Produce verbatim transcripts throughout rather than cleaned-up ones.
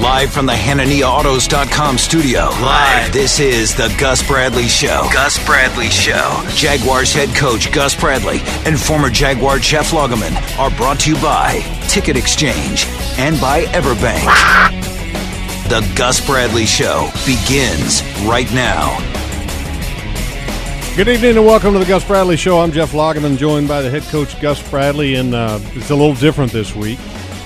Live from the Hanania Autos dot com studio. Live. This is the Gus Bradley Show. Gus Bradley Show. Jaguars head coach Gus Bradley and former Jaguar Jeff Lageman are brought to you by Ticket Exchange and by Everbank. The Gus Bradley Show begins right now. Good evening and welcome to the Gus Bradley Show. I'm Jeff Lageman, joined by the head coach Gus Bradley, and uh, it's a little different this week.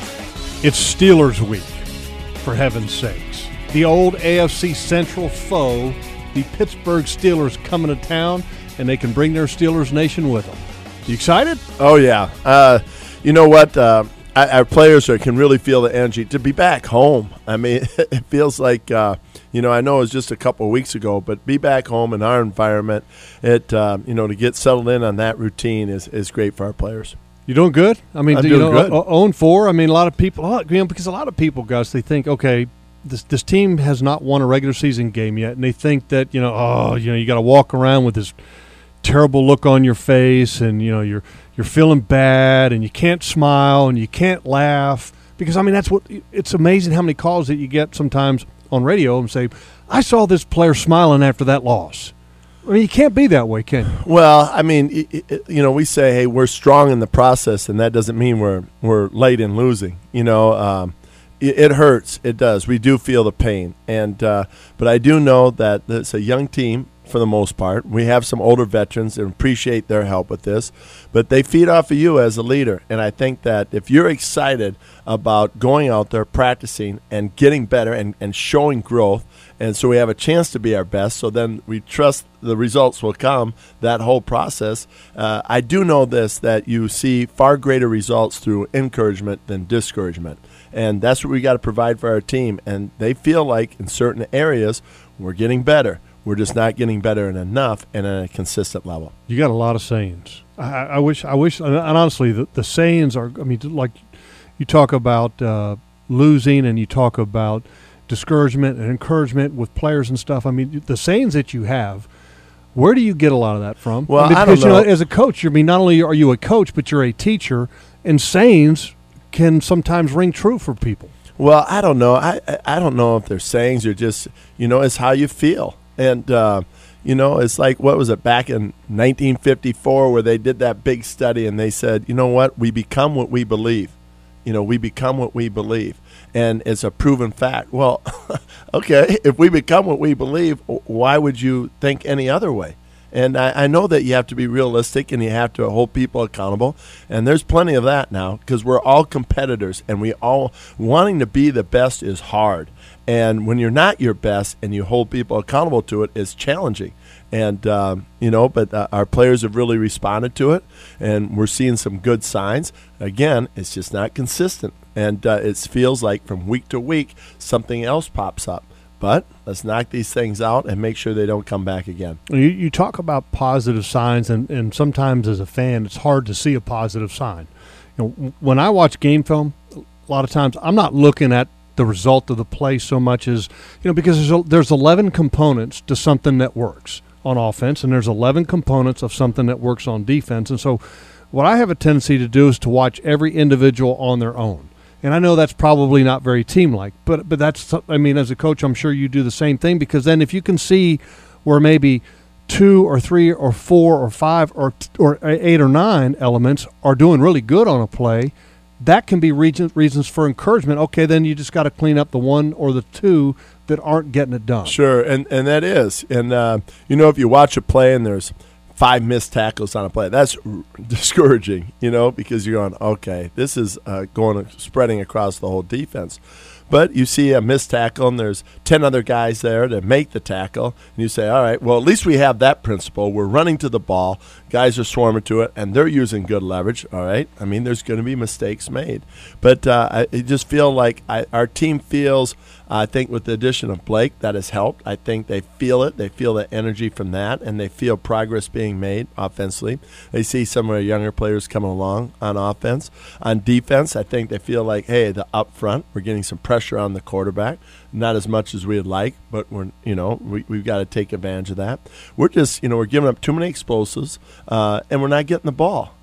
It's Steelers week, for heaven's sakes. The old A F C Central foe, the Pittsburgh Steelers, coming to town, and they can bring their Steelers Nation with them. You excited? Oh, yeah. Uh, you know what? Uh, our players are, can really feel the energy to be back home. I mean, it feels like, uh, you know, I know it was just a couple of weeks ago, but be back home in our environment, it, uh, you know, to get settled in on that routine is, is great for our players. You doing good? I mean, I'm do you doing know, good. oh and four. I mean, a lot of people, you know, because a lot of people, Gus, they think, okay, this this team has not won a regular season game yet, and they think that, you know, oh, you know, you got to walk around with this terrible look on your face, and you know, you're you're feeling bad, and you can't smile, and you can't laugh, because I mean, that's what it's amazing how many calls that you get sometimes on radio and say, I saw this player smiling after that loss. I mean, you can't be that way, can you? Well, I mean, it, it, you know, we say, hey, we're strong in the process, and that doesn't mean we're we're late in losing. You know, um, it, it hurts. It does. We do feel the pain, and uh, but I do know that it's a young team for the most part. We have some older veterans and appreciate their help with this, but they feed off of you as a leader, and I think that if you're excited about going out there, practicing, and getting better and, and showing growth, and so we have a chance to be our best, so then we trust the results will come, that whole process. Uh, I do know this, that you see far greater results through encouragement than discouragement, and that's what we got to provide for our team, and they feel like in certain areas we're getting better. We're just not getting better in enough and at a consistent level. You got a lot of sayings. I, I wish, I wish, and honestly, the, the sayings are, I mean, like you talk about uh, losing and you talk about discouragement and encouragement with players and stuff. I mean, the sayings that you have, where do you get a lot of that from? Well, I, mean, I because, don't know. You know. As a coach, I mean, not only are you a coach, but you're a teacher, and sayings can sometimes ring true for people. Well, I don't know. I, I, I don't know if they're sayings or just, you know, it's how you feel. And, uh, you know, it's like, what was it, back in nineteen fifty-four where they did that big study and they said, you know what, we become what we believe. You know, we become what we believe. And it's a proven fact. Well, okay, if we become what we believe, why would you think any other way? And I, I know that you have to be realistic and you have to hold people accountable. And there's plenty of that now because we're all competitors and we all wanting to be the best is hard. And when you're not your best and you hold people accountable to it, it's challenging. And, um, you know, but uh, our players have really responded to it, and we're seeing some good signs. Again, it's just not consistent. And uh, it feels like from week to week, something else pops up. But let's knock these things out and make sure they don't come back again. You, you talk about positive signs, and, and sometimes as a fan, it's hard to see a positive sign. You know, when I watch game film, a lot of times I'm not looking at the result of the play so much as, you know, because there's a, there's eleven components to something that works on offense, and there's eleven components of something that works on defense. And so what I have a tendency to do is to watch every individual on their own. And I know that's probably not very team-like, but but that's, I mean, as a coach, I'm sure you do the same thing, because then if you can see where maybe two or three or four or five or or eight or nine elements are doing really good on a play, that can be reason, reasons for encouragement. Okay, then you just got to clean up the one or the two that aren't getting it done. Sure, and, and that is. And, uh, you know, if you watch a play and there's five missed tackles on a play, that's r- discouraging, you know, because you're going, okay, this is uh, going spreading across the whole defense. But you see a missed tackle, and there's ten other guys there to make the tackle, and you say, all right, well, at least we have that principle. We're running to the ball. Guys are swarming to it, and they're using good leverage, all right? I mean, there's going to be mistakes made. But uh, I, I just feel like I, our team feels, I think with the addition of Blake, that has helped. I think they feel it. They feel the energy from that, and they feel progress being made offensively. They see some of our younger players coming along on offense. On defense, I think they feel like, hey, the up front, we're getting some pressure on the quarterback. Not as much as we'd like, but we're, you know, we, we've got to take advantage of that. We're just, you know, we're giving up too many explosives, uh, and we're not getting the ball.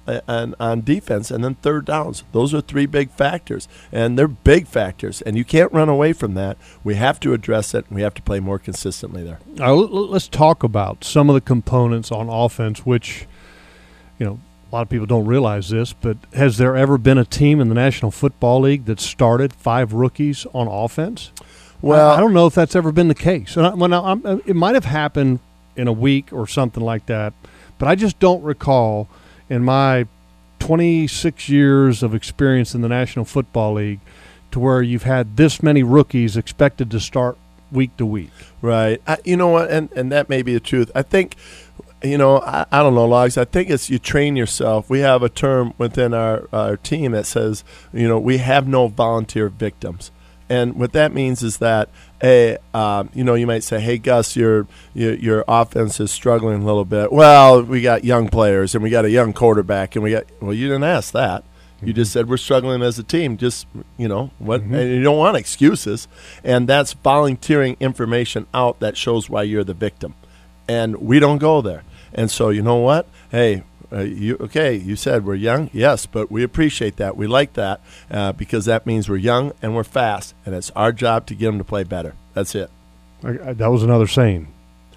on, on defense, and then third downs. Those are three big factors, and they're big factors, and you can't run away from that. We have to address it, and we have to play more consistently there. All right, let's talk about some of the components on offense, which, you know, a lot of people don't realize this, but has there ever been a team in the National Football League that started five rookies on offense? Well, I, I don't know if that's ever been the case. And I, when I, I'm, it might have happened in a week or something like that, but I just don't recall in my twenty-six years of experience in the National Football League to where you've had this many rookies expected to start week to week. Right. I, you know what, and, and that may be the truth. I think, you know, I, I don't know, Logs. I think it's you train yourself. We have a term within our, our team that says, you know, we have no volunteer victims. And what that means is that, a, um, you know, you might say, hey, Gus, your, your your offense is struggling a little bit. Well, we got young players, and we got a young quarterback, and we got – well, you didn't ask that. You just said we're struggling as a team. Just, you know, what? Mm-hmm. And you don't want excuses. And that's volunteering information out that shows why you're the victim. And we don't go there. And so, you know what? Hey, uh, you okay, you said we're young. Yes, but we appreciate that. We like that uh, because that means we're young and we're fast. And it's our job to get them to play better. That's it. I, I, that was another saying.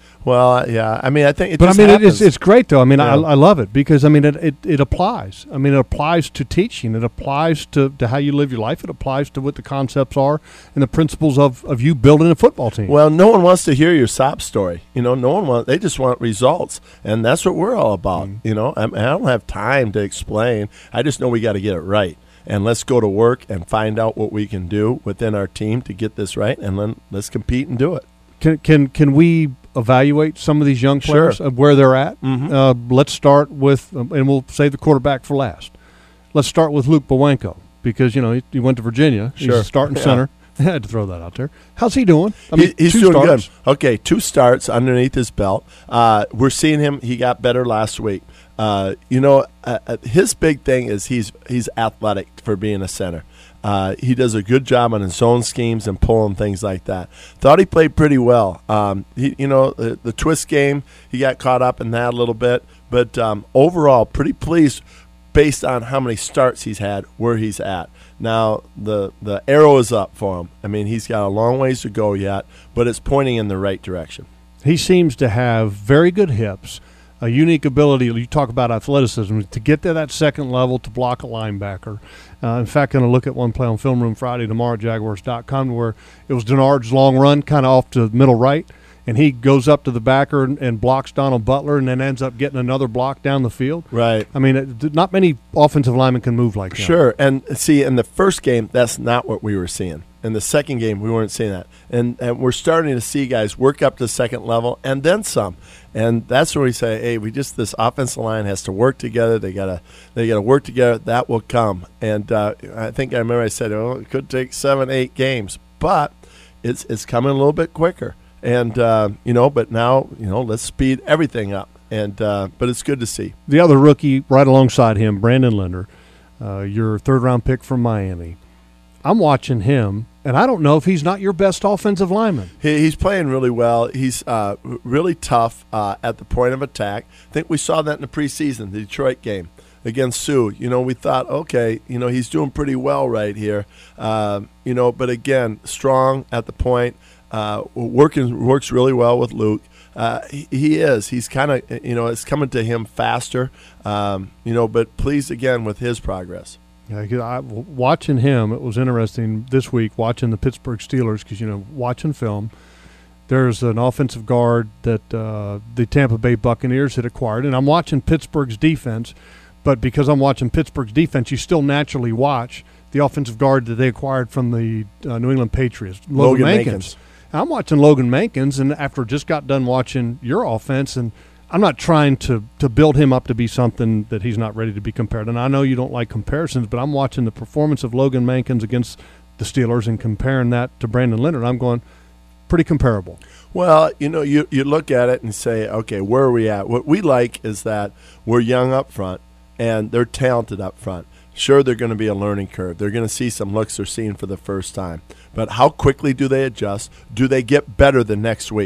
Well, yeah. I mean, I think it but just I mean, happens. it's it's great though. I mean, yeah. I, I love it because I mean, it, it it applies. I mean, it applies to teaching. It applies to, to how you live your life. It applies to what the concepts are and the principles of, of you building a football team. Well, no one wants to hear your sob story. You know, no one wants. They just want results, and that's what we're all about. Mm. You know, I, I don't have time to explain. I just know we got to get it right. And let's go to work and find out what we can do within our team to get this right, and then let's compete and do it. Can can can we evaluate some of these young players sure. of where they're at? Mm-hmm. Uh, let's start with, um, and we'll save the quarterback for last. Let's start with Luke Bowanko because you know he, he went to Virginia. Sure. He's a starting yeah. center. I had to throw that out there. How's he doing? I mean, he, he's two doing starts. good. Okay, two starts underneath his belt. Uh, we're seeing him. He got better last week. Uh, you know, uh, his big thing is he's he's athletic for being a center. Uh, he does a good job on his zone schemes and pulling things like that. Thought he played pretty well. Um, he, you know, the, the twist game, he got caught up in that a little bit. But um, overall, pretty pleased based on how many starts he's had, where he's at. Now, the, the arrow is up for him. I mean, he's got a long ways to go yet, but it's pointing in the right direction. He seems to have very good hips, a unique ability. You talk about athleticism to get to that second level to block a linebacker. Uh, in fact, going to look at one play on Film Room Friday tomorrow at Jaguars dot com where it was Denard's long run kind of off to the middle right, and he goes up to the backer and, and blocks Donald Butler and then ends up getting another block down the field. Right. I mean, it, not many offensive linemen can move like that. Sure. And see, in the first game, that's not what we were seeing. In the second game, we weren't seeing that. And, and we're starting to see guys work up to the second level and then some. And that's where we say, hey, we just this offensive line has to work together. They gotta they gotta work together. That will come. And uh, I think I remember I said, oh, it could take seven, eight games, but it's it's coming a little bit quicker. And uh, you know, but now you know, let's speed everything up. And uh, but it's good to see. The other rookie right alongside him, Brandon Linder, uh, your third round pick from Miami. I'm watching him, and I don't know if he's not your best offensive lineman. He, he's playing really well. He's uh, really tough uh, at the point of attack. I think we saw that in the preseason, the Detroit game against Sioux. You know, we thought, okay, you know, he's doing pretty well right here. Uh, you know, but again, strong at the point. Uh, working works really well with Luke. Uh, he, he is. He's kind of, you know, it's coming to him faster. Um, you know, but pleased again with his progress. Yeah, I, watching him, it was interesting this week watching the Pittsburgh Steelers because, you know, watching film, there's an offensive guard that uh, the Tampa Bay Buccaneers had acquired, and I'm watching Pittsburgh's defense, but because I'm watching Pittsburgh's defense, you still naturally watch the offensive guard that they acquired from the uh, New England Patriots, Logan, Logan Mankins. Mankins. I'm watching Logan Mankins, and after just got done watching your offense, and I'm not trying to, to build him up to be something that he's not ready to be compared. And I know you don't like comparisons, but I'm watching the performance of Logan Mankins against the Steelers and comparing that to Brandon Linder. I'm going pretty comparable. Well, you know, you, you look at it and say, okay, where are we at? What we like is that we're young up front and they're talented up front. Sure, they're going to be a learning curve. They're going to see some looks they're seeing for the first time. But how quickly do they adjust? Do they get better the next week?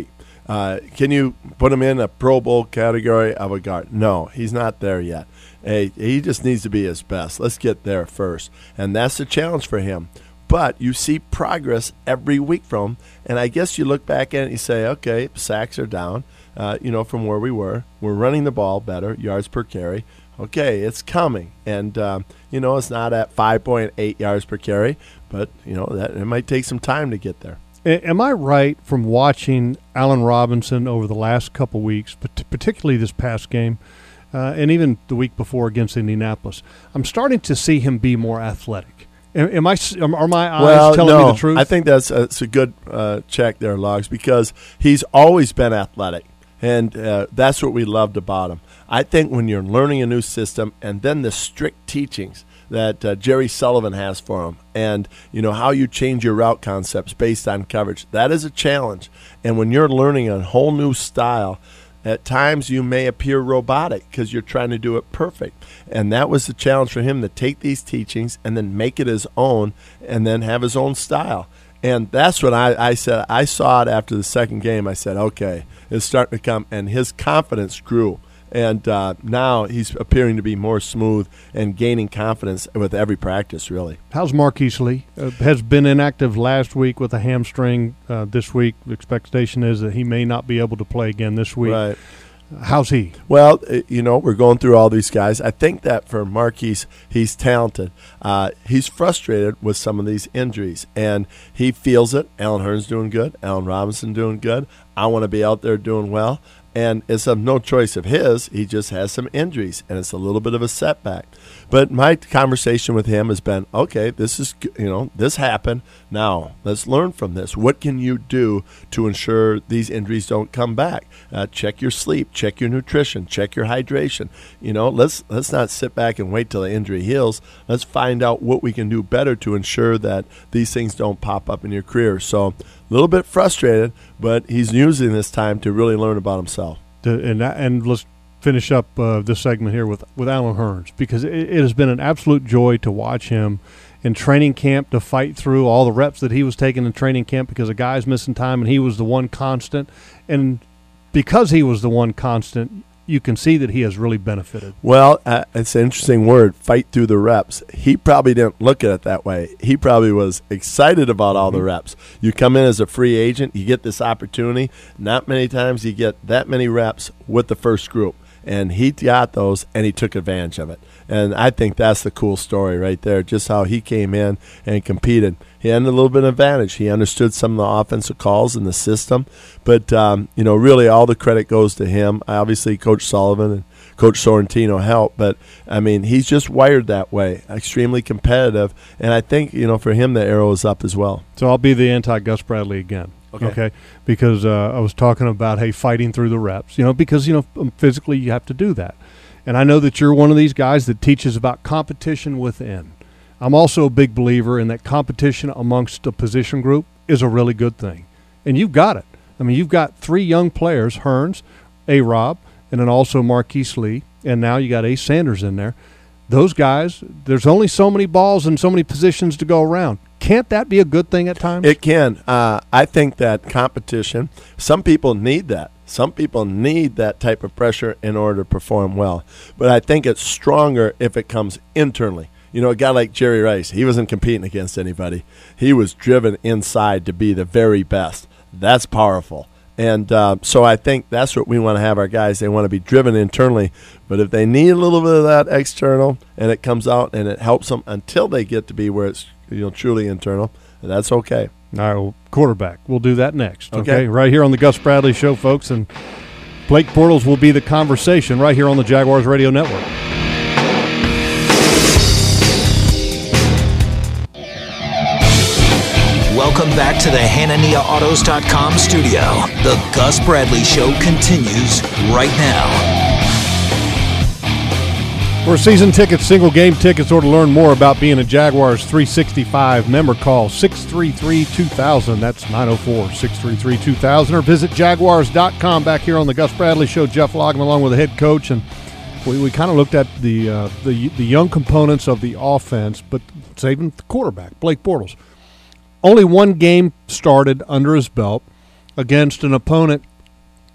Uh, can you put him in a Pro Bowl category of a guard? No, he's not there yet. Hey, he just needs to be his best. Let's get there first. And that's the challenge for him. But you see progress every week from him. And I guess you look back at it and you say, okay, sacks are down, uh, you know, from where we were. We're running the ball better, yards per carry. Okay, it's coming. And, um, you know, it's not at five point eight yards per carry, but, you know, that it might take some time to get there. Am I right from watching Allen Robinson over the last couple weeks, but particularly this past game, uh, and even the week before against Indianapolis? I'm starting to see him be more athletic. Am, am I? Are my eyes well, telling no, me the truth? I think that's a, it's a good uh, check there, Logs, because he's always been athletic, and uh, that's what we loved about him. I think when you're learning a new system and then the strict teachings that uh, Jerry Sullivan has for him, and you know how you change your route concepts based on coverage, that is a challenge. And when you're learning a whole new style, at times you may appear robotic because you're trying to do it perfect. And that was the challenge for him, to take these teachings and then make it his own and then have his own style. And that's what I, I said. I saw it after the second game. I said, okay, it's starting to come. And his confidence grew. And uh, now he's appearing to be more smooth and gaining confidence with every practice, really. How's Marquise Lee? Uh, has been inactive last week with a hamstring. Uh, this week, the expectation is that he may not be able to play again this week. Right. How's he? Well, you know, we're going through all these guys. I think that for Marquise, he's talented. Uh, he's frustrated with some of these injuries, and he feels it. Allen Hurns doing good. Allen Robinson doing good. I want to be out there doing well. And it's of no choice of his. He just has some injuries, and it's a little bit of a setback. But my conversation with him has been, okay, this is, you know, this happened. Now let's learn from this. What can you do to ensure these injuries don't come back? Uh, check your sleep, check your nutrition, check your hydration. You know, let's let's not sit back and wait till the injury heals. Let's find out what we can do better to ensure that these things don't pop up in your career. So a little bit frustrated, but he's using this time to really learn about himself. And and let's finish up uh, this segment here with, with Allen Hurns, because it, it has been an absolute joy to watch him in training camp, to fight through all the reps that he was taking in training camp because a guy's missing time and he was the one constant. And because he was the one constant, you can see that he has really benefited. Well, uh, it's an interesting word, fight through the reps. He probably didn't look at it that way. He probably was excited about all mm-hmm. the reps. You come in as a free agent, you get this opportunity. Not many times you get that many reps with the first group. And he got those, and he took advantage of it. And I think that's the cool story right there, just how he came in and competed. He had a little bit of advantage. He understood some of the offensive calls in the system. But, um, you know, really all the credit goes to him. Obviously, Coach Sullivan and Coach Sorrentino helped. But, I mean, he's just wired that way, extremely competitive. And I think, you know, for him, the arrow is up as well. So I'll be the anti-Gus Bradley again. Okay. okay, because uh, I was talking about, hey, fighting through the reps, you know, because, you know, physically you have to do that. And I know that you're one of these guys that teaches about competition within. I'm also a big believer in that competition amongst a position group is a really good thing. And you've got it. I mean, you've got three young players, Hurns, A-Rob, and then also Marquise Lee, and now you got Ace Sanders in there. Those guys, there's only so many balls and so many positions to go around. Can't that be a good thing at times? It can. Uh, I think that competition, some people need that. Some people need that type of pressure in order to perform well. But I think it's stronger if it comes internally. You know, a guy like Jerry Rice, he wasn't competing against anybody. He was driven inside to be the very best. That's powerful. And uh, so I think that's what we want to have our guys. They want to be driven internally. But if they need a little bit of that external and it comes out and it helps them until they get to be where it's, you know, truly internal, that's okay. All right, well, quarterback. We'll do that next, okay? okay? Right here on the Gus Bradley Show, folks. And Blake Bortles will be the conversation right here on the Jaguars Radio Network. Welcome back to the Hanania Autos dot com studio. The Gus Bradley Show continues right now. For season tickets, single game tickets, or to learn more about being a Jaguars three sixty-five member, call six three three, two thousand. That's nine oh four, six three three, two thousand. Or visit Jaguars dot com. Back here on the Gus Bradley Show, Jeff Logman along with the head coach. And we, we kind of looked at the, uh, the the young components of the offense, but saving the quarterback, Blake Bortles. Only one game started under his belt against an opponent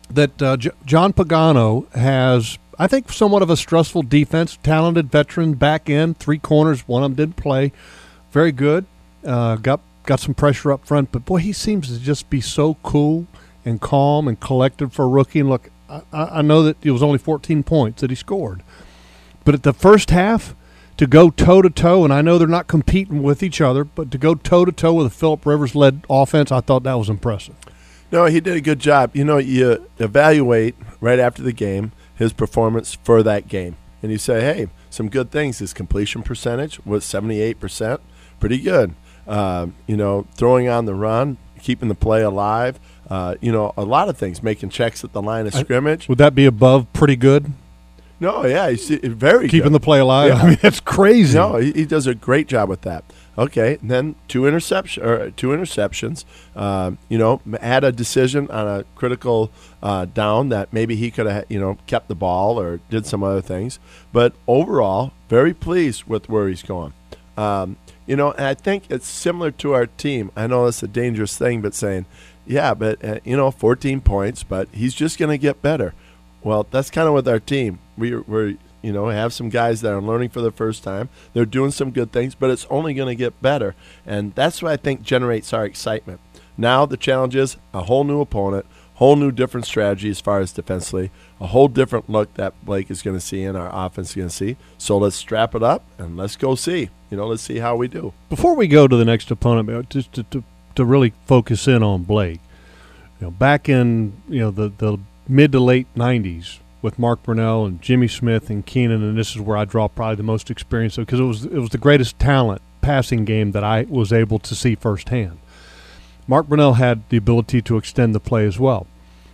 that uh, J- John Pagano has, I think, somewhat of a stressful defense, talented veteran back end, three corners, one of them didn't play. Very good. Uh, got got some pressure up front, but, boy, he seems to just be so cool and calm and collected for a rookie. And, look, I, I know that it was only fourteen points that he scored. But at the first half, to go toe-to-toe, and I know they're not competing with each other, but to go toe-to-toe with a Phillip Rivers-led offense, I thought that was impressive. No, he did a good job. You know, you evaluate right after the game his performance for that game. And you say, hey, some good things. His completion percentage was seventy-eight percent. Pretty good. Uh, you know, throwing on the run, keeping the play alive. Uh, you know, a lot of things. Making checks at the line of scrimmage. Would that be above pretty good? No, yeah, he's very Keeping good. the play alive? Yeah. I mean, that's crazy. No, he, he does a great job with that. Okay, and then two interception or two interceptions. Um, you know, had a decision on a critical uh, down that maybe he could have, you know, kept the ball or did some other things. But overall, very pleased with where he's going. Um, you know, and I think it's similar to our team. I know it's a dangerous thing, but saying, yeah, but uh, you know, fourteen points, but he's just going to get better. Well, that's kind of with our team. We, we're, you know, have some guys that are learning for the first time. They're doing some good things, but it's only going to get better. And that's what I think generates our excitement. Now the challenge is a whole new opponent, whole new different strategy as far as defensively, a whole different look that Blake is going to see and our offense is going to see. So let's strap it up and let's go see. You know, let's see how we do. Before we go to the next opponent, just to, to, to really focus in on Blake, you know, back in, you know, the, the mid to late nineties, with Mark Brunell and Jimmy Smith and Keenan, and this is where I draw probably the most experience because it was it was the greatest talent passing game that I was able to see firsthand. Mark Brunell had the ability to extend the play as well.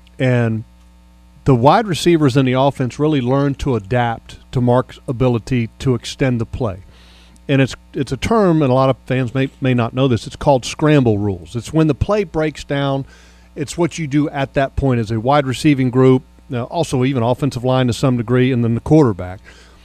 And the wide receivers in the offense really learned to adapt to Mark's ability to extend the play. And it's it's a term, and a lot of fans may, may not know this, it's called scramble rules. It's when the play breaks down, it's what you do at that point as a wide receiving group, now, also even offensive line to some degree, and then the quarterback.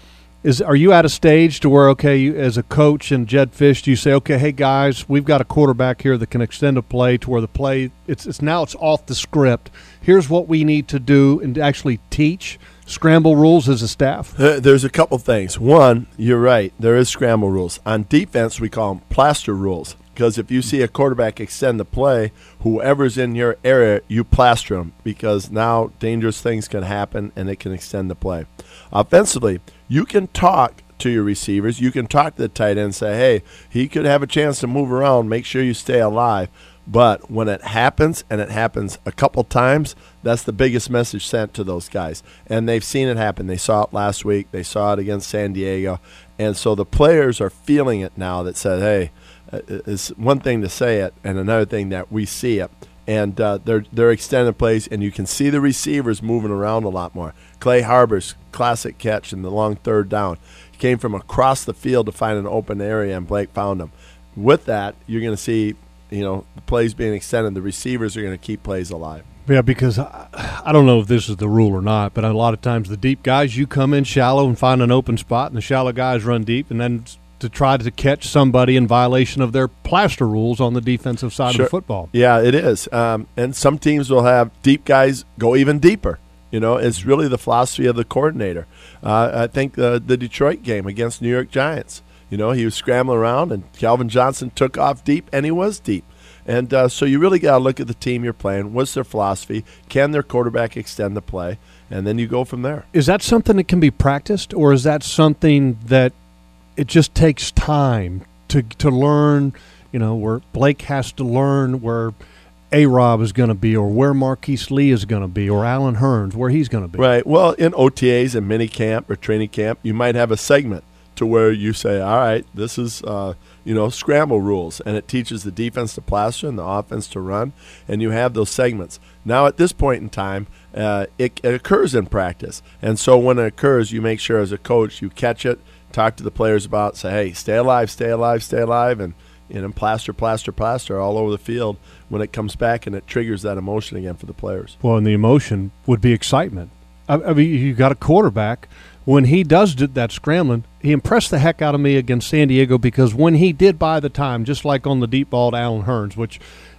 Is Are you at a stage to where, okay, you, as a coach and Jed Fish, do you say, okay, hey, guys, we've got a quarterback here that can extend a play to where the play, it's, it's now it's off the script. Here's what we need to do and to actually teach scramble rules as a staff? Uh, there's a couple things. One, you're right, there is scramble rules. On defense, we call them plaster rules. Because if you see a quarterback extend the play, whoever's in your area, you plaster them because now dangerous things can happen and it can extend the play. Offensively, you can talk to your receivers. You can talk to the tight end and say, hey, he could have a chance to move around. Make sure you stay alive. But when it happens, and it happens a couple times, that's the biggest message sent to those guys. And they've seen it happen. They saw it last week. They saw it against San Diego. And so the players are feeling it now that said, hey, it's one thing to say it and another thing that we see it. And uh, they're, they're extending plays, and you can see the receivers moving around a lot more. Clay Harbor's classic catch in the long third down. He came from across the field to find an open area, and Blake found him. With that, you're going to see, you know, the plays being extended. The receivers are going to keep plays alive. Yeah, because I, I don't know if this is the rule or not, but a lot of times the deep guys, you come in shallow and find an open spot, and the shallow guys run deep, and then to try to catch somebody in violation of their plaster rules on the defensive side Sure. of the football. Yeah, it is. Um, and some teams will have deep guys go even deeper. You know, it's really the philosophy of the coordinator. Uh, I think uh, the Detroit game against New York Giants, you know, he was scrambling around, and Calvin Johnson took off deep, and he was deep. And uh, so you really got to look at the team you're playing. What's their philosophy? Can their quarterback extend the play? And then you go from there. Is that something that can be practiced, or is that something that it just takes time to to learn, you know, where Blake has to learn where A-Rob is going to be, or where Marquise Lee is going to be, or Alan Hearns, where he's going to be? Right. Well, in O T As and mini camp or training camp, you might have a segment to where you say, all right, this is, uh, you know, scramble rules, and it teaches the defense to plaster and the offense to run, and you have those segments. Now, at this point in time, uh, it, it occurs in practice, and so when it occurs, you make sure as a coach you catch it, talk to the players about, say, hey, stay alive, stay alive, stay alive, and you know, plaster, plaster, plaster all over the field when it comes back, and it triggers that emotion again for the players. Well, and the emotion would be excitement. I, I mean, you got a quarterback. When he does do that scrambling, he impressed the heck out of me against San Diego because when he did buy the time, just like on the deep ball to Alan Hearns, which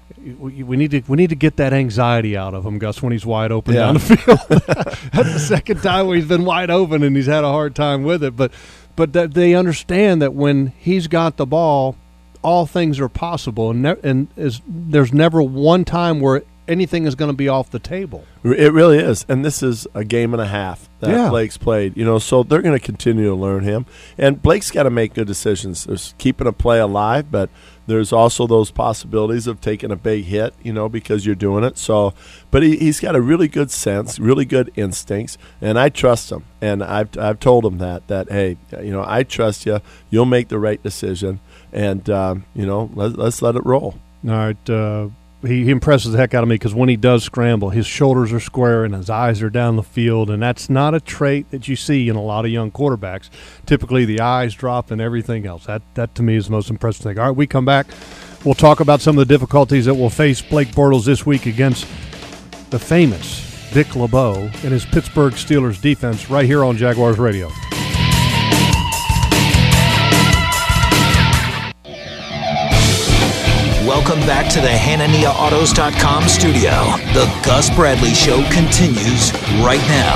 We, we need to we need to get that anxiety out of him, Gus, when he's wide open Yeah. down the field. That's the second time where he's been wide open and he's had a hard time with it. But but that they understand that when he's got the ball, all things are possible, and ne- and is there's never one time where anything is going to be off the table. It really is, and this is a game and a half that Yeah. Blake's played. You know, so they're going to continue to learn him, and Blake's got to make good decisions. There's keeping a play alive, but there's also those possibilities of taking a big hit. You know, because you're doing it. So, but he, he's got a really good sense, really good instincts, and I trust him. And I've I've told him that that hey, you know, I trust you. You'll make the right decision, and um, you know, let, let's let it roll. All right. Uh, He, he impresses the heck out of me because when he does scramble, his shoulders are square and his eyes are down the field, and that's not a trait that you see in a lot of young quarterbacks. Typically, the eyes drop and everything else. That, that to me, is the most impressive thing. All right, we come back. We'll talk about some of the difficulties that will face Blake Bortles this week against the famous Dick LeBeau and his Pittsburgh Steelers defense right here on Jaguars Radio. Welcome back to the Hanania Autos dot com studio. The Gus Bradley Show continues right now.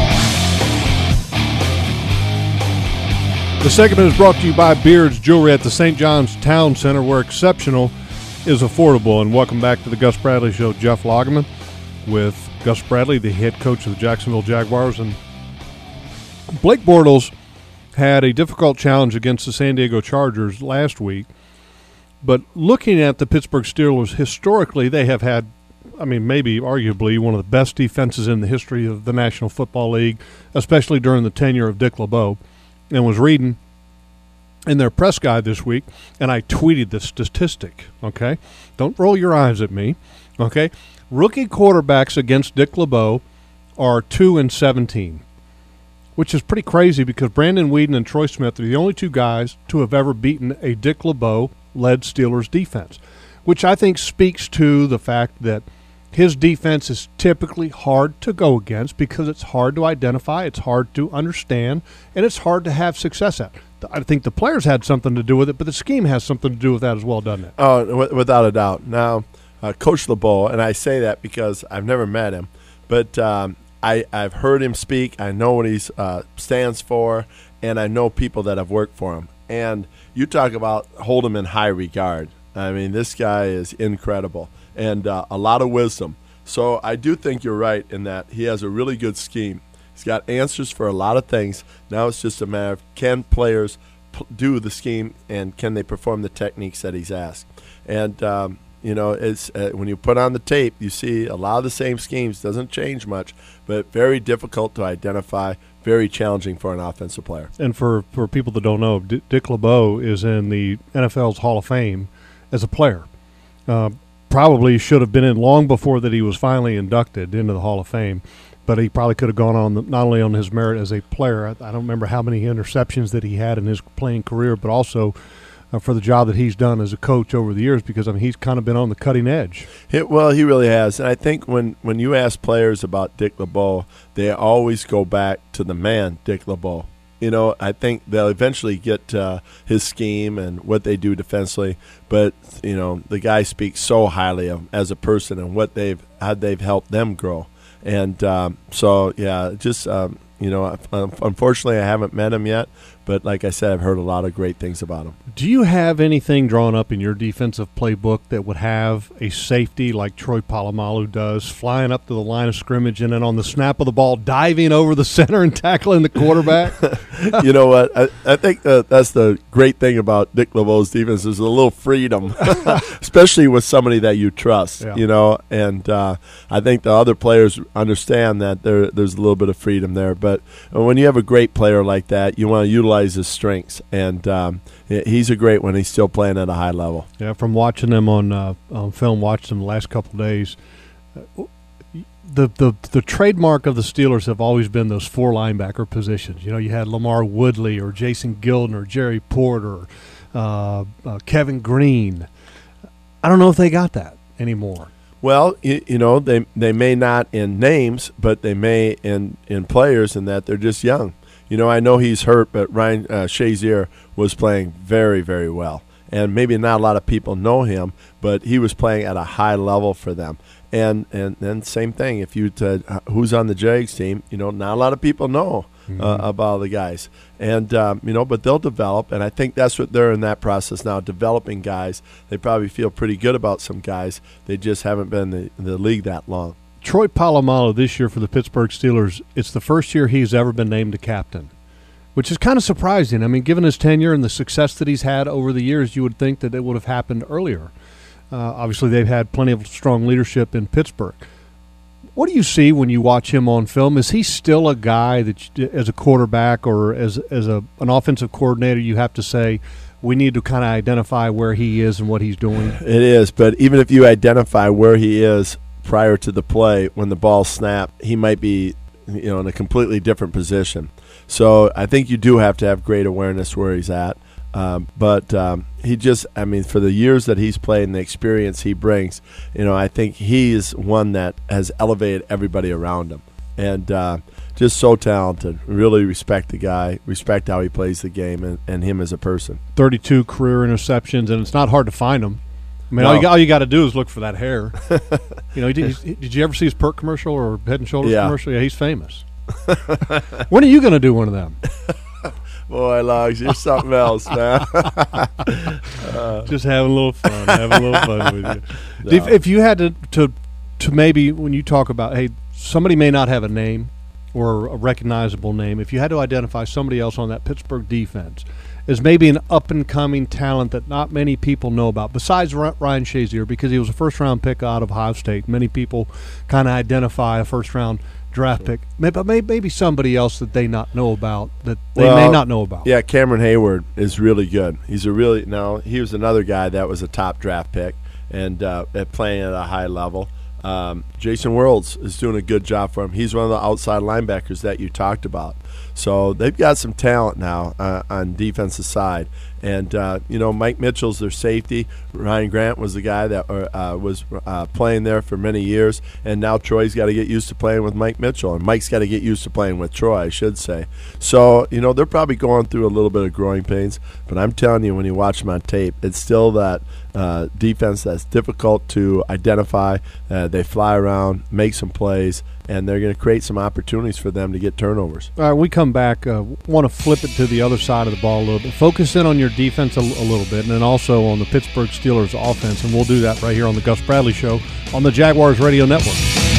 The segment is brought to you by Beard's Jewelry at the Saint John's Town Center, where exceptional is affordable. And welcome back to the Gus Bradley Show. Jeff Lageman with Gus Bradley, the head coach of the Jacksonville Jaguars. And Blake Bortles had a difficult challenge against the San Diego Chargers last week. But looking at the Pittsburgh Steelers, historically they have had, I mean, maybe arguably one of the best defenses in the history of the National Football League, especially during the tenure of Dick LeBeau. And was reading in their press guide this week, and I tweeted this statistic, okay? Don't roll your eyes at me, okay? Rookie quarterbacks against Dick LeBeau are two and seventeen, which is pretty crazy because Brandon Weeden and Troy Smith are the only two guys to have ever beaten a Dick LeBeau led Steelers defense, which I think speaks to the fact that his defense is typically hard to go against because it's hard to identify, it's hard to understand, and it's hard to have success at. I think the players had something to do with it, but the scheme has something to do with that as well, doesn't it? Oh, w- without a doubt. Now, uh, Coach LeBeau, and I say that because I've never met him, but um, I, I've heard him speak. I know what he uh, stands for, and I know people that have worked for him. And you talk about hold him in high regard. I mean, this guy is incredible and uh, a lot of wisdom. So I do think you're right in that he has a really good scheme. He's got answers for a lot of things. Now it's just a matter of can players p- do the scheme and can they perform the techniques that he's asked. And, um, you know, it's uh, when you put on the tape, you see a lot of the same schemes. Doesn't change much, but very difficult to identify. Very challenging for an offensive player. And for, for people that don't know, D- Dick LeBeau is in the N F L's Hall of Fame as a player. Uh, probably should have been in long before that he was finally inducted into the Hall of Fame, but he probably could have gone on the, not only on his merit as a player. I, I don't remember how many interceptions that he had in his playing career, but also uh, for the job that he's done as a coach over the years because, I mean, he's kind of been on the cutting edge. It, well, he really has. And I think when, when you ask players about Dick LeBeau, they always go back to the man, Dick LeBeau. You know, I think they'll eventually get uh, his scheme and what they do defensively. But, you know, the guy speaks so highly of him as a person and what they've how they've helped them grow. And um, so, yeah, just, um, you know, unfortunately I haven't met him yet. But like I said, I've heard a lot of great things about him. Do you have anything drawn up in your defensive playbook that would have a safety like Troy Polamalu does, flying up to the line of scrimmage and then on the snap of the ball, diving over the center and tackling the quarterback? You know what? I, I think that that's the great thing about Dick LeBeau's defense is a little freedom, especially with somebody that you trust, Yeah. you know. And uh, I think the other players understand that there there's a little bit of freedom there. But when you have a great player like that, you want to utilize his strengths, and um, he's a great one. He's still playing at a high level. Yeah, from watching them on, uh, on film, watched them the last couple of days, uh, the, the the trademark of the Steelers have always been those four linebacker positions. You know, you had Lamar Woodley or Jason Gildner, Jerry Porter, uh, uh, Kevin Green. I don't know if they got that anymore. Well, you, you know, they they may not in names, but they may in, in players in that they're just young. You know, I know he's hurt, but Ryan uh, Shazier was playing very, very well. and maybe not a lot of people know him, but he was playing at a high level for them. And and then same thing, if you said who's on the Jags team, you know, not a lot of people know mm-hmm. uh, about the guys. And, um, you know, but they'll develop, and I think that's what they're in that process now, developing guys. They probably feel pretty good about some guys. They just haven't been in the, in the league that long. Troy Polamalu this year for the Pittsburgh Steelers, it's the first year he's ever been named a captain, which is kind of surprising. I mean, given his tenure and the success that he's had over the years, you would think that it would have happened earlier. Uh, obviously, they've had plenty of strong leadership in Pittsburgh. What do you see when you watch him on film? Is he still a guy that, you, as a quarterback or as as a an offensive coordinator, you have to say, we need to kind of identify where he is and what he's doing? It is, but even if you identify where he is prior to the play, when the ball snapped, he might be, you know, in a completely different position. So I think you do have to have great awareness where he's at. Um, but um, he just, I mean, for the years that he's played and the experience he brings, you know, I think he is one that has elevated everybody around him. And uh, just so talented. Really respect the guy, respect how he plays the game, and, and him as a person. thirty-two career interceptions, and it's not hard to find them. I mean, no. all you got, all you got to do is look for that hair. You know, did, did you ever see his Perk commercial or Head and Shoulders yeah. commercial? Yeah, he's famous. When are you going to do one of them? Boy, Logs, you're something else, man. uh, Just having a little fun, having a little fun with you. No. If, if you had to, to to maybe when you talk about, hey, somebody may not have a name or a recognizable name, if you had to identify somebody else on that Pittsburgh defense as maybe an up-and-coming talent that not many people know about, besides Ryan Shazier, because he was a first-round pick out of Ohio State. Many people kind of identify a first-round draft pick, but maybe somebody else that they not know about, that they well, may not know about. Yeah, Cameron Hayward is really good. He's a really now he was another guy that was a top draft pick and uh, at playing at a high level. Um, Jason Worlds is doing a good job for him. He's one of the outside linebackers that you talked about. So they've got some talent now uh, on defensive side. And, uh, you know, Mike Mitchell's their safety. Ryan Grant was the guy that uh, was uh, playing there for many years. And now Troy's got to get used to playing with Mike Mitchell. And Mike's got to get used to playing with Troy, I should say. So, you know, they're probably going through a little bit of growing pains. But I'm telling you, when you watch them on tape, it's still that uh, defense that's difficult to identify. Uh, they fly around, make some plays, and they're going to create some opportunities for them to get turnovers. All right, we come back. Uh, want to flip it to the other side of the ball a little bit. Focus in on your defense a, a little bit, and then also on the Pittsburgh Steelers offense, and we'll do that right here on the Gus Bradley Show on the Jaguars Radio Network.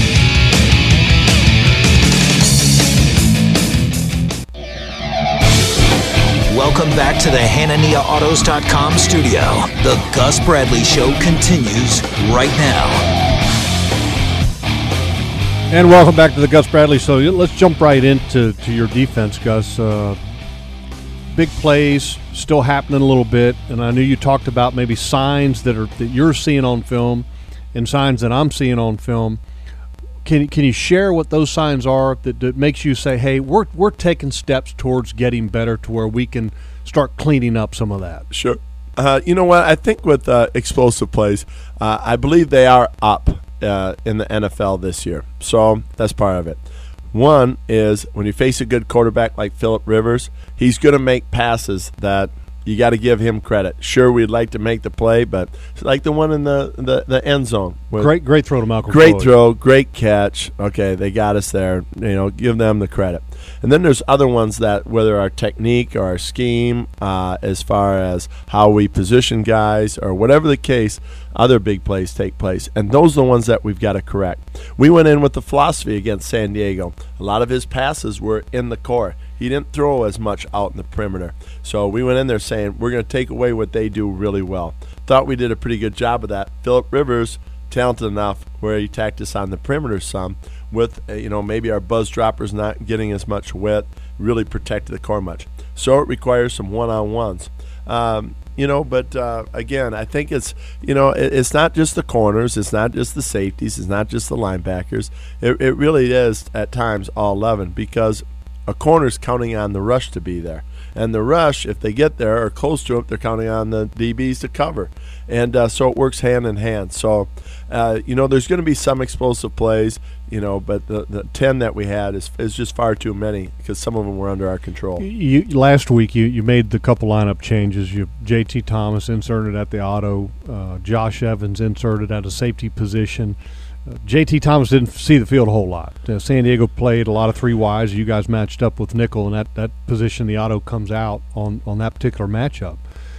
Welcome back to the Hanania Autos dot com studio. The Gus Bradley Show continues right now. And welcome back to the Gus Bradley Show. Let's jump right into to your defense, Gus. Uh, big plays still happening a little bit, and I knew you talked about maybe signs that are that you're seeing on film and signs that I'm seeing on film. Can can you share what those signs are that, that makes you say, hey, we're we're taking steps towards getting better to where we can start cleaning up some of that? Sure. Uh, you know what? I think with uh, explosive plays, uh, I believe they are up uh, in the N F L this year. So that's part of it. One is when you face a good quarterback like Phillip Rivers, he's going to make passes that you got to give him credit. Sure, we'd like to make the play, but it's like the one in the, the, the end zone. Great, great throw to Malcolm Great Floyd. throw, great catch. Okay, they got us there. You know, give them the credit. And then there's other ones that, whether our technique or our scheme, uh, as far as how we position guys or whatever the case, other big plays take place. And those are the ones that we've got to correct. We went in with the philosophy against San Diego. A lot of his passes were in the core. He didn't throw as much out in the perimeter. So we went in there saying, we're going to take away what they do really well. Thought we did a pretty good job of that. Phillip Rivers, talented enough where he attacked us on the perimeter some with, uh, you know, maybe our buzz droppers not getting as much width, really protected the core much. So it requires some one-on-ones. Um, you know, but uh, again, I think it's, you know, it, it's not just the corners, it's not just the safeties, it's not just the linebackers. It, it really is at times all eleven, because a corner's counting on the rush to be there. And the rush, if they get there or close to it, they're counting on the D Bs to cover. And uh, so it works hand in hand. So, uh, you know, there's going to be some explosive plays, you know, but the, the ten that we had is is just far too many because some of them were under our control. You, last week, you, you made the couple lineup changes. You J T Thomas inserted at the auto, uh, Josh Evans inserted at a safety position. Uh, J T Thomas didn't see the field a whole lot. Uh, San Diego played a lot of three wides. You guys matched up with nickel, and that, that position, the auto comes out on, on that particular matchup.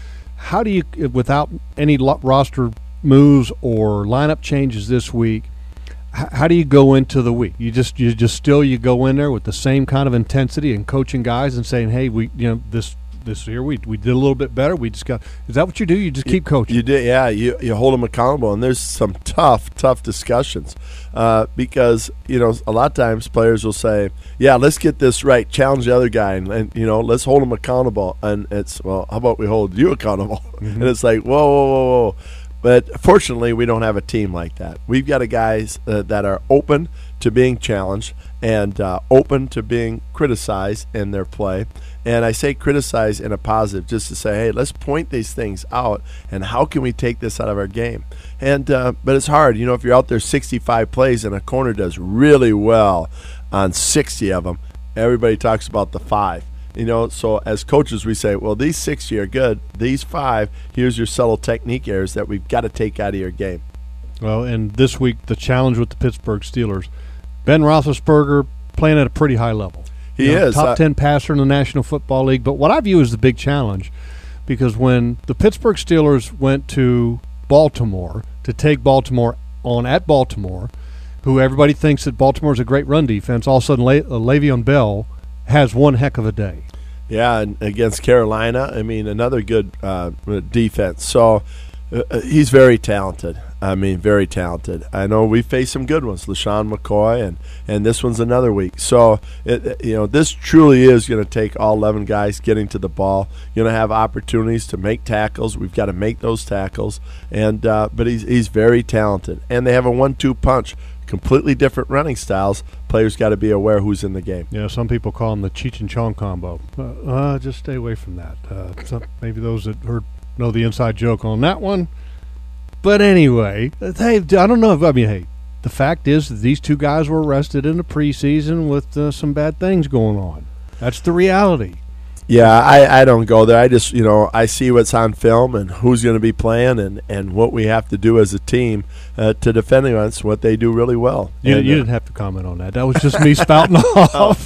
How do you, without any lo- roster moves or lineup changes this week, h- how do you go into the week? You just you just still you go in there with the same kind of intensity and coaching guys and saying, hey, we you know this this year we we did a little bit better. We just got. Is that what you do? You just you, keep coaching. You did, yeah. You you hold them accountable, and there's some tough tough discussions uh, because you know a lot of times players will say, yeah, let's get this right, challenge the other guy, and, and you know let's hold them accountable. And it's well, how about we hold you accountable? Mm-hmm. And it's like whoa whoa whoa whoa. But fortunately, we don't have a team like that. We've got a guys uh, that are open to being challenged and uh, open to being criticized in their play. And I say criticize in a positive, just to say, hey, let's point these things out, and how can we take this out of our game? And uh, but it's hard, you know, if you're out there sixty-five plays and a corner does really well on sixty of them, everybody talks about the five. You know, so as coaches, we say, well, these sixty are good. These five, here's your subtle technique errors that we've got to take out of your game. Well, and this week, the challenge with the Pittsburgh Steelers, Ben Roethlisberger playing at a pretty high level. He you know, is. Top uh, ten passer in the National Football League. But what I view as the big challenge, because when the Pittsburgh Steelers went to Baltimore to take Baltimore on at Baltimore, who everybody thinks that Baltimore is a great run defense, all of a sudden Le- uh, Le'Veon Bell has one heck of a day. Yeah, and against Carolina, I mean, another good uh, defense. So uh, he's very talented. I mean, very talented. I know we faced some good ones, LaShawn McCoy, and, and this one's another week. So, it, you know, this truly is going to take all eleven guys getting to the ball. You're going to have opportunities to make tackles. We've got to make those tackles. And uh, but he's he's very talented. And they have a one two punch. Completely different running styles. Players got to be aware who's in the game. Yeah, some people call them the Cheech and Chong combo. Uh, uh, just stay away from that. Uh, some, maybe those that heard know the inside joke on that one. But anyway, hey, I don't know if, I mean, hey, the fact is that these two guys were arrested in the preseason with uh, some bad things going on. That's the reality. Yeah, I, I don't go there. I just, you know, I see what's on film and who's going to be playing and, and what we have to do as a team uh, to defend against what they do really well. You, and, you uh, didn't have to comment on that. That was just me spouting off.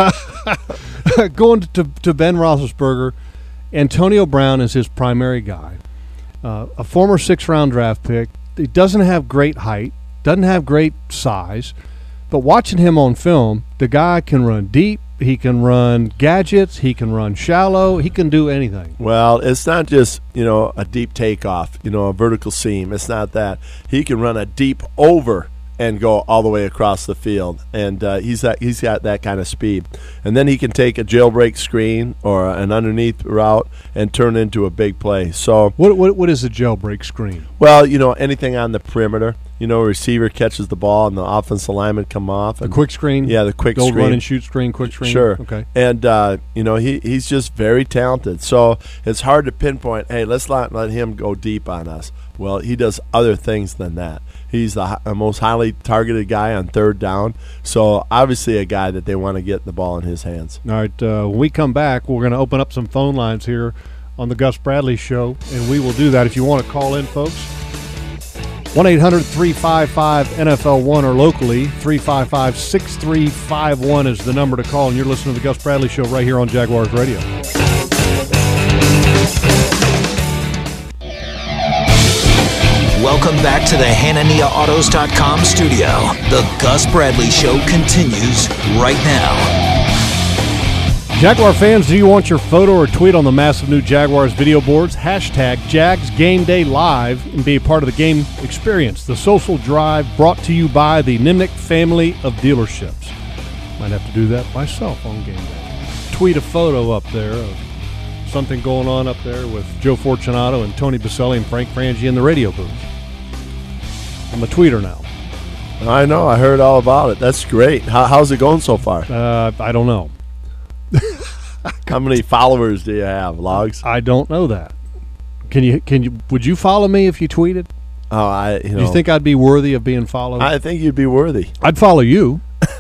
Going to, to Ben Roethlisberger, Antonio Brown is his primary guy. Uh, a former six-round draft pick. He doesn't have great height, doesn't have great size, but watching him on film, the guy can run deep, he can run gadgets, he can run shallow, he can do anything. Well, it's not just, you know, a deep takeoff, you know, a vertical seam. It's not that. He can run a deep over and go all the way across the field, and uh, he's that, he's got that kind of speed. And then he can take a jailbreak screen or an underneath route and turn into a big play. So what what what is a jailbreak screen? Well, you know, anything on the perimeter. You know, a receiver catches the ball and the offensive lineman come off. The and, quick screen? Yeah, the quick the old screen. run and shoot screen, quick screen? Sure. Okay. And, uh, you know, he, he's just very talented. So it's hard to pinpoint, hey, let's not let him go deep on us. Well, he does other things than that. He's the, the most highly targeted guy on third down. So obviously a guy that they want to get the ball in his hands. All right, uh, when we come back, we're going to open up some phone lines here on the Gus Bradley Show, and we will do that. If you want to call in, folks, one eight hundred three five five N F L one or locally, three five five six three five one is the number to call, and you're listening to the Gus Bradley Show right here on Jaguars Radio. Welcome back to the Hanania Autos dot com studio. The Gus Bradley Show continues right now. Jaguar fans, do you want your photo or tweet on the massive new Jaguars video boards? Hashtag Jags Game Day Live and be a part of the game experience. The social drive brought to you by the Nimnick family of dealerships. Might have to do that myself on game day. Tweet a photo up there of something going on up there with Joe Fortunato and Tony Baselli and Frank Frangie in the radio booth. I'm a tweeter now. I know. I heard all about it. That's great. How, how's it going so far? Uh, I don't know. How many followers do you have, Logs? I don't know that. Can you? Can you? Would you follow me if you tweeted? Oh, I. You know, do you think I'd be worthy of being followed? I think you'd be worthy. I'd follow you.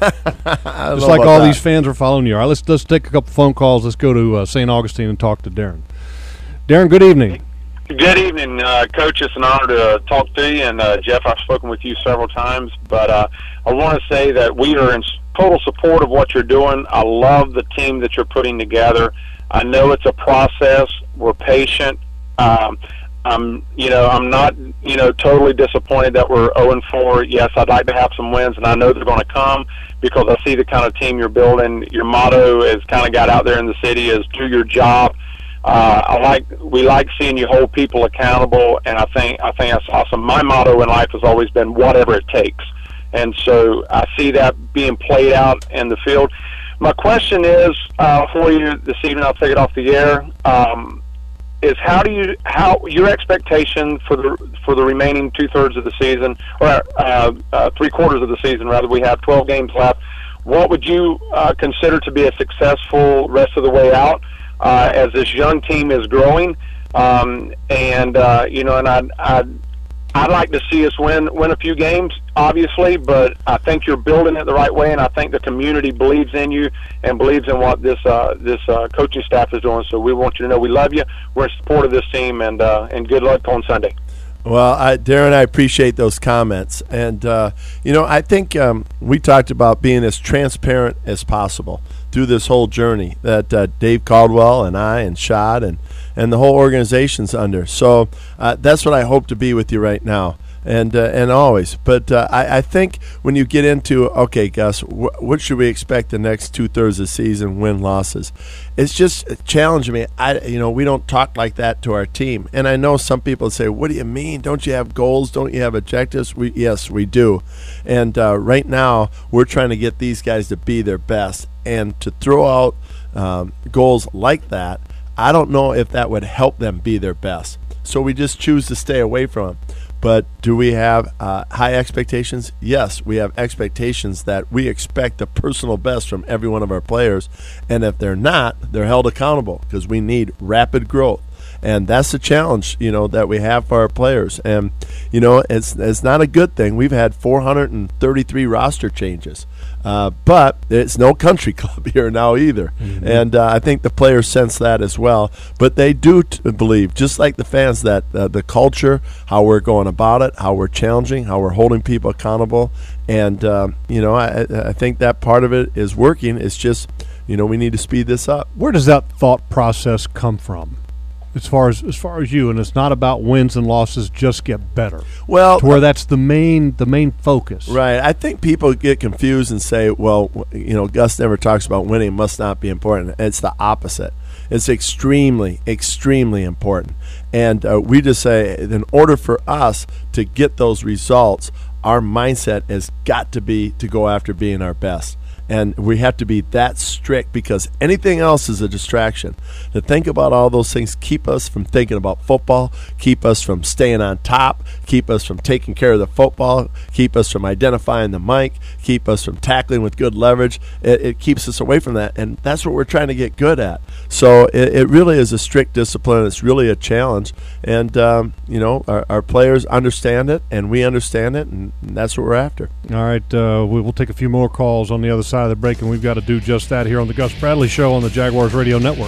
Just like all that. These fans are following you. All right, let's let's take a couple phone calls. Let's go to uh, Saint Augustine and talk to Darren. Darren, good evening. Good evening, uh, Coach. It's an honor to uh, talk to you. And, uh, Jeff, I've spoken with you several times. But uh, I want to say that we are in total support of what you're doing. I love the team that you're putting together. I know it's a process. We're patient. Um, I'm, you know, I'm not, you know, totally disappointed that we're oh and four. Yes, I'd like to have some wins, and I know they're going to come because I see the kind of team you're building. Your motto has kind of got out there in the city is do your job. Uh, I like we like seeing you hold people accountable, and I think I think that's awesome. My motto in life has always been whatever it takes, and so I see that being played out in the field. My question is uh, for you this evening. I'll take it off the air. Um, is how do you how your expectation for the for the remaining two thirds of the season, or uh, uh, three quarters of the season rather? We have twelve games left. What would you uh, consider to be a successful rest of the way out? Uh, as this young team is growing, um, and uh, you know, and I'd, I'd I'd like to see us win win a few games, obviously, but I think you're building it the right way, and I think the community believes in you and believes in what this uh, this uh, coaching staff is doing. So we want you to know we love you. We're in support of this team, and uh, and good luck on Sunday. Well, I, Darren, I appreciate those comments, and uh, you know, I think um, we talked about being as transparent as possible through this whole journey that uh, Dave Caldwell and I and Shad and, and the whole organization's under. So uh, that's what I hope to be with you right now and uh, and always. But uh, I, I think when you get into, okay, Gus, wh- what should we expect the next two-thirds of the season, win, losses? It's just challenging me. I, you know, we don't talk like that to our team. And I know some people say, what do you mean? Don't you have goals? Don't you have objectives? We, yes, we do. And uh, right now we're trying to get these guys to be their best. And to throw out um, goals like that, I don't know if that would help them be their best. So we just choose to stay away from them. But do we have uh, high expectations? Yes, we have expectations that we expect the personal best from every one of our players. And if they're not, they're held accountable because we need rapid growth. And that's the challenge, you know, that we have for our players. And, you know, it's it's not a good thing. We've had four hundred thirty-three roster changes. Uh, but it's no country club here now either. Mm-hmm. And uh, I think the players sense that as well. But they do t- believe, just like the fans, that uh, the culture, how we're going about it, how we're challenging, how we're holding people accountable. And, uh, you know, I, I think that part of it is working. It's just, you know, we need to speed this up. Where does that thought process come from? As far as as far as you, and it's not about wins and losses, just get better. Well, to where that's the main the main focus. Right. I think people get confused and say, well, you know, Gus never talks about winning, must not be important. It's the opposite. It's extremely, extremely important. And uh, we just say, in order for us to get those results, our mindset has got to be to go after being our best. And we have to be that strict because anything else is a distraction. To think about all those things keep us from thinking about football, keep us from staying on top, keep us from taking care of the football, keep us from identifying the mic, keep us from tackling with good leverage. It, it keeps us away from that, and that's what we're trying to get good at. So it, it really is a strict discipline. It's really a challenge, and um, you know, our, our players understand it, and we understand it, and that's what we're after. All right, uh, we will take a few more calls on the other side of the break, and we've got to do just that here on the Gus Bradley Show on the Jaguars Radio Network.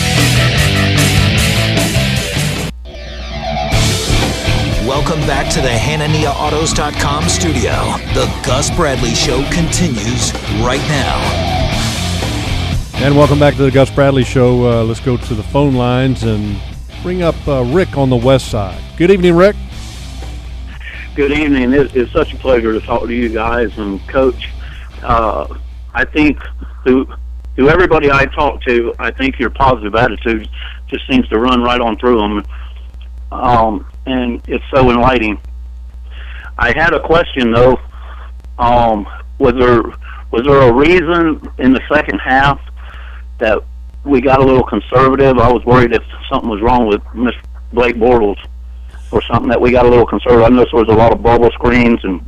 Welcome back to the Hanania Autos dot com studio. The Gus Bradley Show continues right now. And welcome back to the Gus Bradley Show. Uh, let's go to the phone lines and bring up uh, Rick on the west side. Good evening, Rick. Good evening. It, it's such a pleasure to talk to you guys and Coach. Uh, I think through, through everybody I talk to, I think your positive attitude just seems to run right on through them. Um, and it's so enlightening. I had a question, though. Um, was there was there a reason in the second half that we got a little conservative? I was worried if something was wrong with Mister Blake Bortles or something, that we got a little conservative. I noticed there was a lot of bubble screens and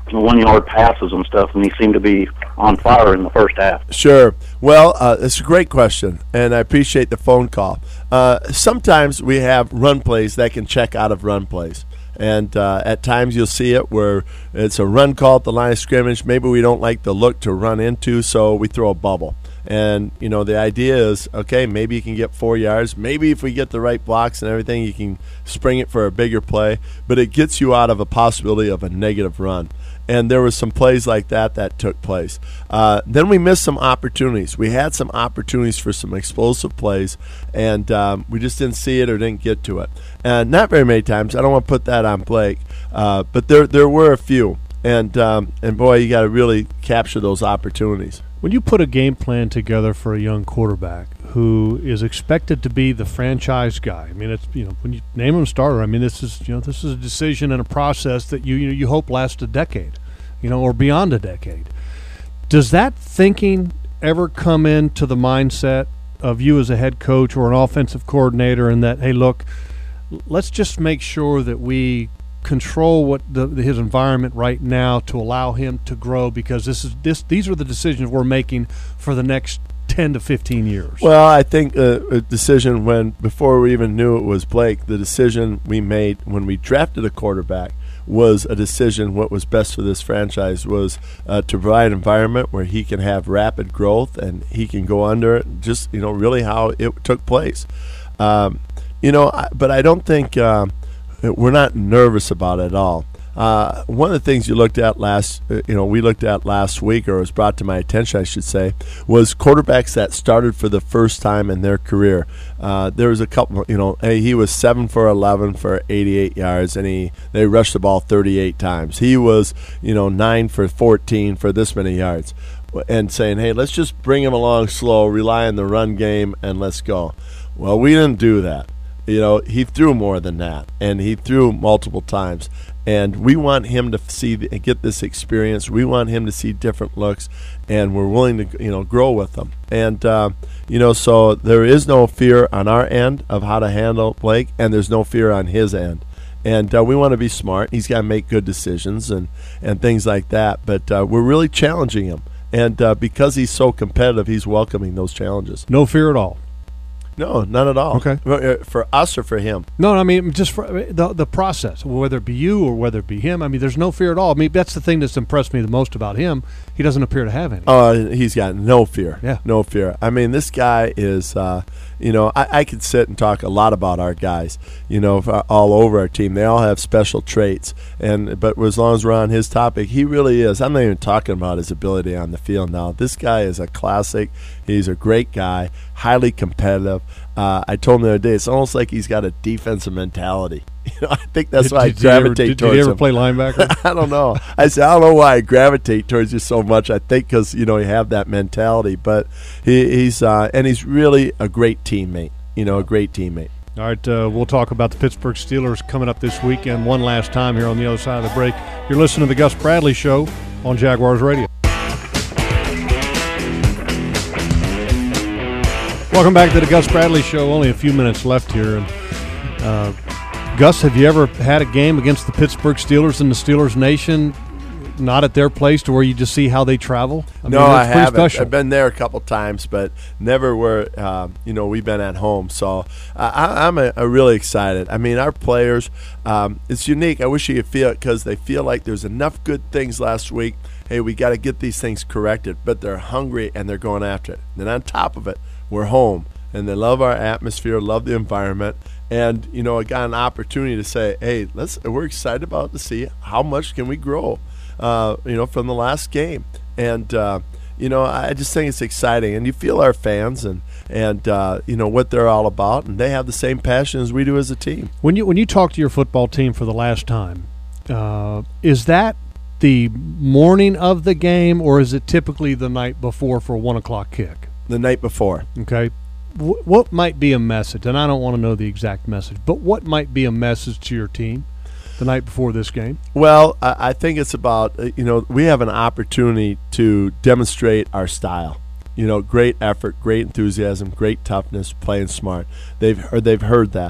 one-yard passes and stuff, and he seemed to be on fire in the first half. Sure. Well, uh, it's a great question, and I appreciate the phone call. Uh, sometimes we have run plays that can check out of run plays. And uh, at times you'll see it where it's a run call at the line of scrimmage. Maybe we don't like the look to run into, so we throw a bubble. And, you know, the idea is, okay, maybe you can get four yards. Maybe if we get the right blocks and everything, you can spring it for a bigger play. But it gets you out of a possibility of a negative run. And there were some plays like that that took place. Uh, then we missed some opportunities. We had some opportunities for some explosive plays, and um, we just didn't see it or didn't get to it. And not very many times. I don't want to put that on Blake, uh, but there there were a few. And, um, and boy, you got to really capture those opportunities. When you put a game plan together for a young quarterback who is expected to be the franchise guy, I mean, it's, you know, when you name him starter, I mean, this is, you know, this is a decision and a process that you you, know, you hope lasts a decade, you know, or beyond a decade. Does that thinking ever come into the mindset of you as a head coach or an offensive coordinator, in that, hey, look, let's just make sure that we control what the, his environment right now to allow him to grow, because this is this these are the decisions we're making for the next ten to fifteen years? Well, I think uh, a decision when before we even knew it was Blake, the decision we made when we drafted a quarterback was a decision what was best for this franchise was uh, to provide an environment where he can have rapid growth and he can go under it, just, you know, really how it took place. Um, you know, I, but I don't think um, we're not nervous about it at all. Uh, one of the things you looked at last, uh, you know, we looked at last week, or was brought to my attention, I should say, was quarterbacks that started for the first time in their career. Uh, there was a couple, you know, hey, he was seven for eleven for eighty-eight yards, and he they rushed the ball thirty-eight times. He was, you know, nine for fourteen for this many yards, and saying, hey, let's just bring him along slow, rely on the run game, and let's go. Well, we didn't do that. You know, he threw more than that, and he threw multiple times. And we want him to see get this experience. We want him to see different looks, and we're willing to, you know, grow with them. And uh, you know, so there is no fear on our end of how to handle Blake, and there's no fear on his end. And uh, we want to be smart. He's got to make good decisions and and things like that. But uh, we're really challenging him, and uh, because he's so competitive, he's welcoming those challenges. No fear at all. No, none at all. Okay. For us or for him? No, I mean, just for the the process, whether it be you or whether it be him. I mean, there's no fear at all. I mean, that's the thing that's impressed me the most about him. He doesn't appear to have any. Uh, he's got no fear. Yeah. No fear. I mean, this guy is, uh, you know, I, I could sit and talk a lot about our guys, you know, all over our team. They all have special traits. and But as long as we're on his topic, he really is. I'm not even talking about his ability on the field now. This guy is a classic. He's a great guy, highly competitive. Uh, I told him the other day, it's almost like he's got a defensive mentality. You know, I think that's did, why did I gravitate ever, did, towards him. Did you ever play linebacker? I don't know. I said, I don't know why I gravitate towards you so much. I think because, you know, you have that mentality. But he, he's uh, and he's really a great teammate. You know, a great teammate. All right, uh, we'll talk about the Pittsburgh Steelers coming up this weekend one last time here on the other side of the break. You're listening to the Gus Bradley Show on Jaguars Radio. Welcome back to the Gus Bradley Show. Only a few minutes left here. And uh, Gus, have you ever had a game against the Pittsburgh Steelers in the Steelers Nation, not at their place, to where you just see how they travel? I no, mean, I haven't. Special. I've been there a couple times, but never where, uh, you know, we've been at home. So I, I'm a, a really excited. I mean, our players, um, it's unique. I wish you could feel it because they feel like there's enough good things last week. Hey, we got to get these things corrected, but they're hungry and they're going after it. And then on top of it, we're home, and they love our atmosphere, love the environment, and, you know, I got an opportunity to say, hey, let's. We're excited about to see how much can we grow, uh, you know, from the last game. And, uh, you know, I just think it's exciting, and you feel our fans and, and uh, you know, what they're all about, and they have the same passion as we do as a team. When you, when you talk to your football team for the last time, uh, is that the morning of the game, or is it typically the night before for a one o'clock kick? The night before. Okay. W- what might be a message, and I don't want to know the exact message, but what might be a message to your team the night before this game? Well, I, I think it's about, uh, you know, we have an opportunity to demonstrate our style. You know, great effort, great enthusiasm, great toughness, playing smart. They've heard, they've heard that.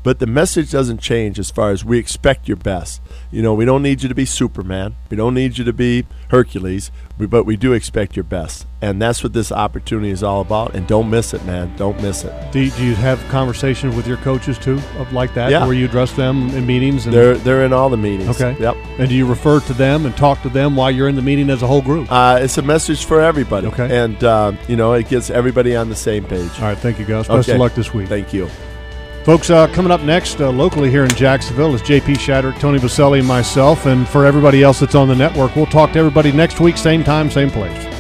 But the message doesn't change as far as we expect your best. You know, we don't need you to be Superman. We don't need you to be Hercules, but we do expect your best. And that's what this opportunity is all about. And don't miss it, man. Don't miss it. Do, do you have conversations with your coaches, too, of like that, yeah. where you address them in meetings? And they're, they're in all the meetings. Okay. Yep. And do you refer to them and talk to them while you're in the meeting as a whole group? Uh, it's a message for everybody. Okay. And, uh, you know, it gets everybody on the same page. All right. Thank you, Gus. Best okay. of luck this week. Thank you. Folks, uh, coming up next, uh, locally here in Jacksonville, is J P Shadrick, Tony Baselli, and myself. And for everybody else that's on the network, we'll talk to everybody next week, same time, same place.